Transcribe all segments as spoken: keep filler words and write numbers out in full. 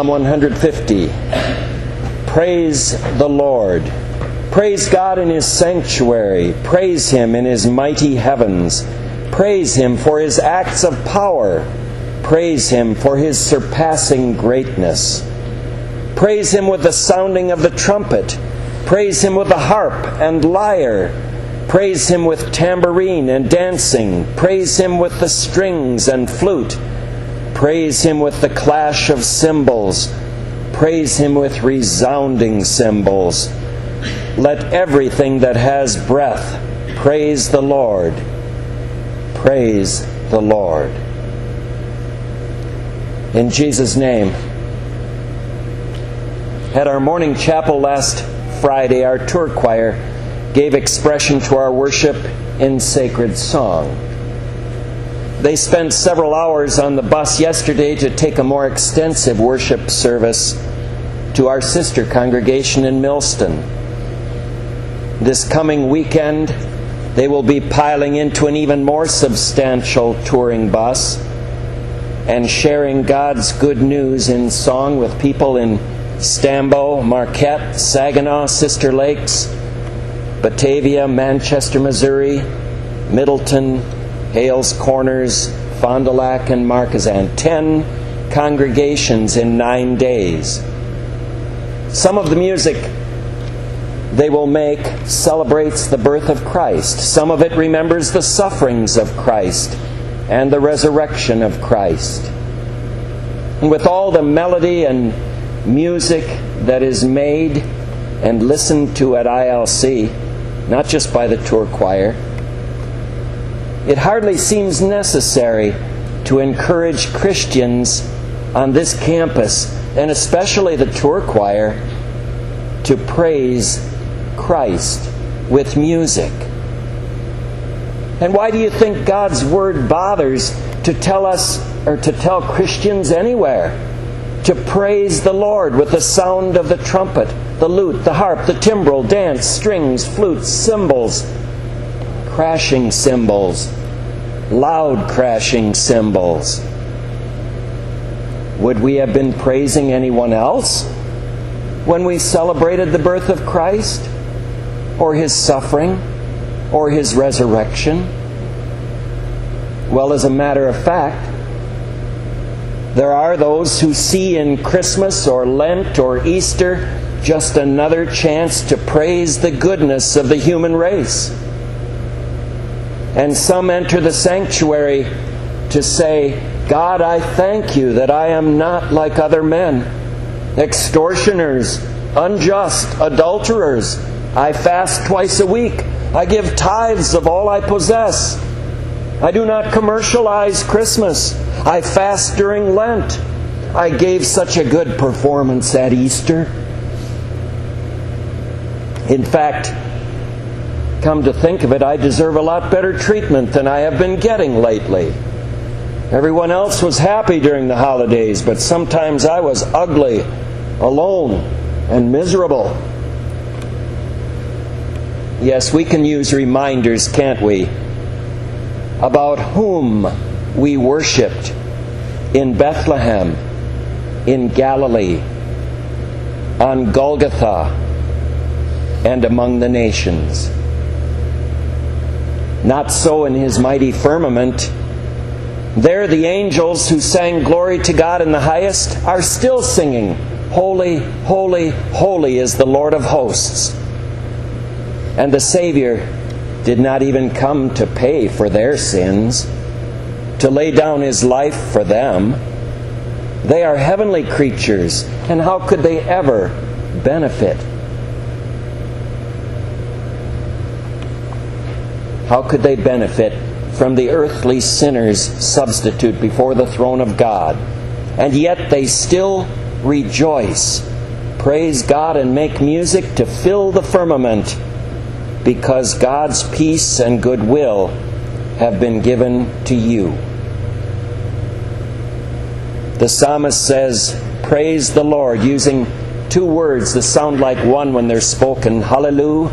Psalm one hundred fifty. Praise the Lord. Praise God in His sanctuary. Praise Him in His mighty heavens. Praise Him for His acts of power. Praise Him for His surpassing greatness. Praise Him with the sounding of the trumpet. Praise Him with the harp and lyre. Praise Him with tambourine and dancing. Praise Him with the strings and flute. Praise Him with the clash of cymbals. Praise Him with resounding cymbals. Let everything that has breath praise the Lord. Praise the Lord. In Jesus' name. At our morning chapel last Friday, our tour choir gave expression to our worship in sacred song. They spent several hours on the bus yesterday to take a more extensive worship service to our sister congregation in Millston. This coming weekend, they will be piling into an even more substantial touring bus and sharing God's good news in song with people in Stambo, Marquette, Saginaw, Sister Lakes, Batavia, Manchester, Missouri, Middleton, Hales Corners, Fond du Lac, and Marquezine. Ten congregations in nine days. Some of the music they will make celebrates the birth of Christ. Some of it remembers the sufferings of Christ and the resurrection of Christ. And with all the melody and music that is made and listened to at I L C, not just by the tour choir, it hardly seems necessary to encourage Christians on this campus, and especially the tour choir, to praise Christ with music. And why do you think God's Word bothers to tell us, or to tell Christians anywhere, to praise the Lord with the sound of the trumpet, the lute, the harp, the timbrel, dance, strings, flutes, cymbals, crashing cymbals, loud crashing cymbals? Would we have been praising anyone else when we celebrated the birth of Christ, or His suffering, or His resurrection? Well, as a matter of fact, there are those who see in Christmas or Lent or Easter just another chance to praise the goodness of the human race. And some enter the sanctuary to say, God, I thank You that I am not like other men, extortioners, unjust, adulterers. I fast twice a week. I give tithes of all I possess. I do not commercialize Christmas. I fast during Lent. I gave such a good performance at Easter. In fact, come to think of it, I deserve a lot better treatment than I have been getting lately. Everyone else was happy during the holidays, but sometimes I was ugly, alone, and miserable. Yes, we can use reminders, can't we, about whom we worshipped in Bethlehem, in Galilee, on Golgotha, and among the nations. Not so in His mighty firmament. There the angels who sang glory to God in the highest are still singing, Holy, holy, holy is the Lord of hosts. And the Savior did not even come to pay for their sins, to lay down His life for them. They are heavenly creatures, and how could they ever benefit? How could they benefit from the earthly sinner's substitute before the throne of God? And yet they still rejoice, praise God, and make music to fill the firmament, because God's peace and goodwill have been given to you. The psalmist says, praise the Lord, using two words that sound like one when they're spoken. Hallelujah,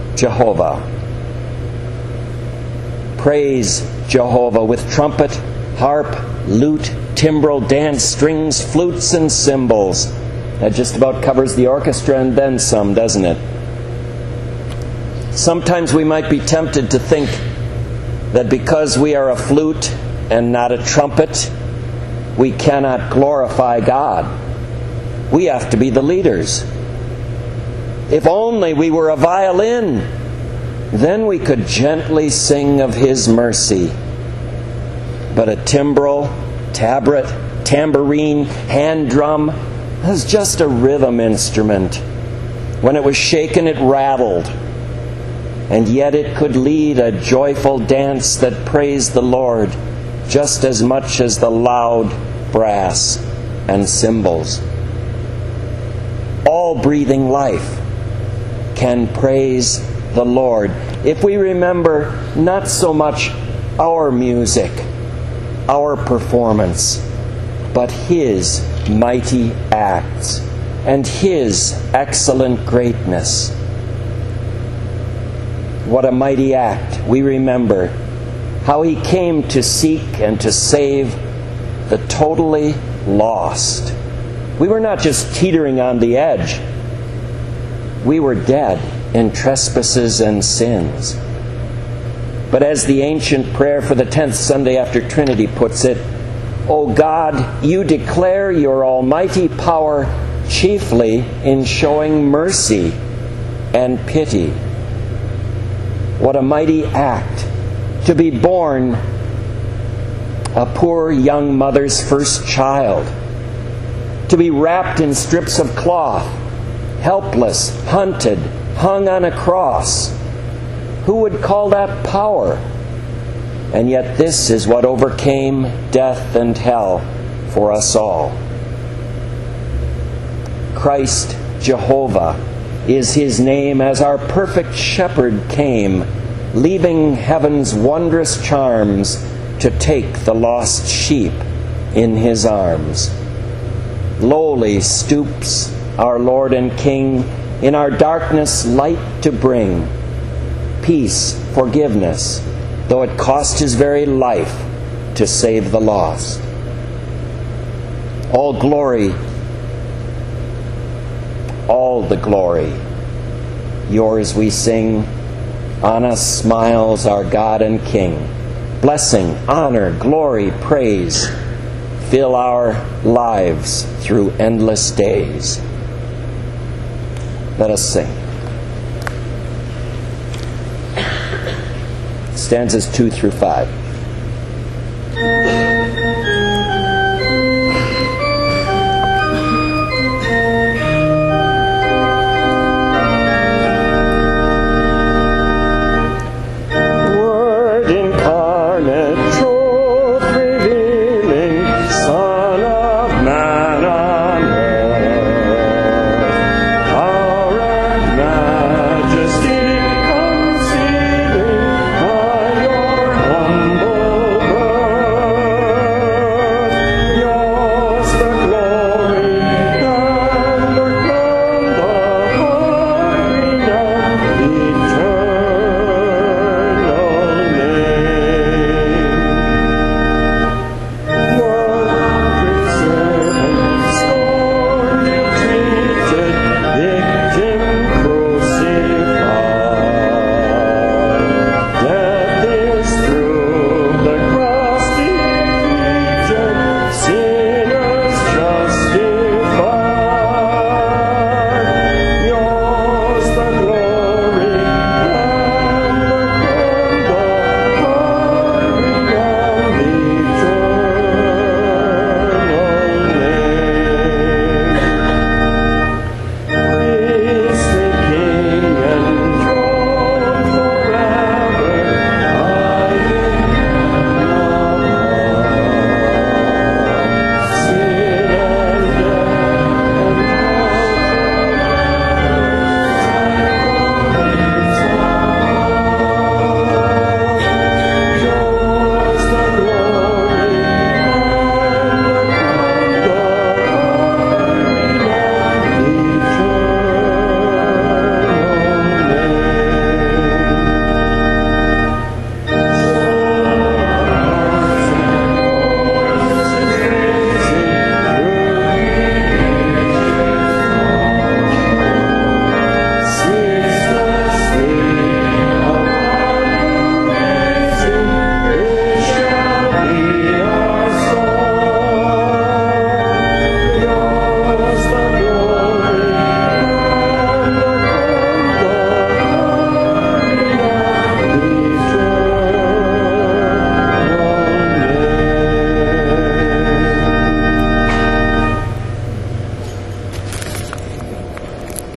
Jehovah. Praise Jehovah with trumpet harp, lute, timbrel, dance, strings, flutes, and cymbals. That just about covers the orchestra and then some, doesn't it? Sometimes we might be tempted to think that because we are a flute and not a trumpet, we cannot glorify God. We have to be the leaders. If only we were a violin, then we could gently sing of His mercy. But a timbrel, tabret, tambourine, hand drum was just a rhythm instrument. When it was shaken, it rattled. And yet it could lead a joyful dance that praised the Lord just as much as the loud brass and cymbals. All breathing life can praise the Lord if we remember not so much our music, our performance, but His mighty acts and His excellent greatness. What a mighty act. We remember how He came to seek and to save the totally lost. We were not just teetering on the edge. We were dead in trespasses and sins. But as the ancient prayer for the tenth Sunday after Trinity puts it, O God, you declare your almighty power chiefly in showing mercy and pity. What a mighty act to be born a poor young mother's first child, to be wrapped in strips of cloth, helpless, hunted, hung on a cross. Who would call that power? And yet this is what overcame death and hell for us all. Christ Jehovah is His name, as our perfect shepherd came, leaving heaven's wondrous charms to take the lost sheep in His arms. Lowly stoops our Lord and King in our darkness light to bring, peace, forgiveness, though it cost His very life to save the lost. All glory, all the glory, yours we sing. On us smiles our God and King. Blessing, honor, glory, praise fill our lives through endless days. Let us sing. Stanzas two through five.